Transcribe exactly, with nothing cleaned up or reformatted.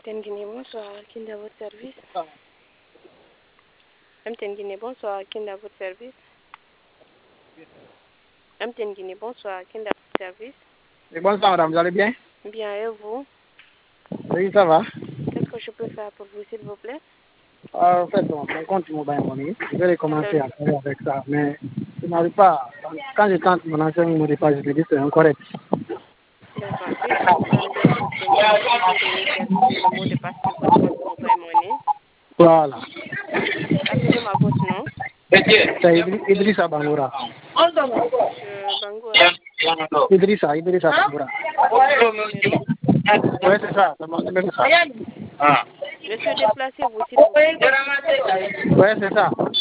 M T N Guinée, bonsoir. Qui est à votre service? M T N Guinée, bonsoir. Qui est à votre service? M T N Guinée, bonsoir. Qui est à votre service? Et bonsoir madame, vous allez bien? Bien, et vous? Oui, ça va. Qu'est-ce que je peux faire pour vous, s'il vous plaît? Euh, en fait, bon, mon compte mobile money, je vais recommencer Le- à faire avec ça, mais je n'arrive pas. Quand je tente mon ancien mot de passe, je me dis que c'est incorrect. D'accord. Puis-je vous demander votre nom, s'il vous plaît, quel est le mot de passe de votre compte mobile money? Voilà. Rappelez-moi votre nom. C'est Idri- Idrissa Bangoura. Monsieur Bangoura. Idrissa, Idrissa Bangoura. Votre numéro? Oui, c'est ça, c'est mon numéro ça. Ah. Monsieur, déplacez-vous, s'il vous plaît. Oui, c'est ça.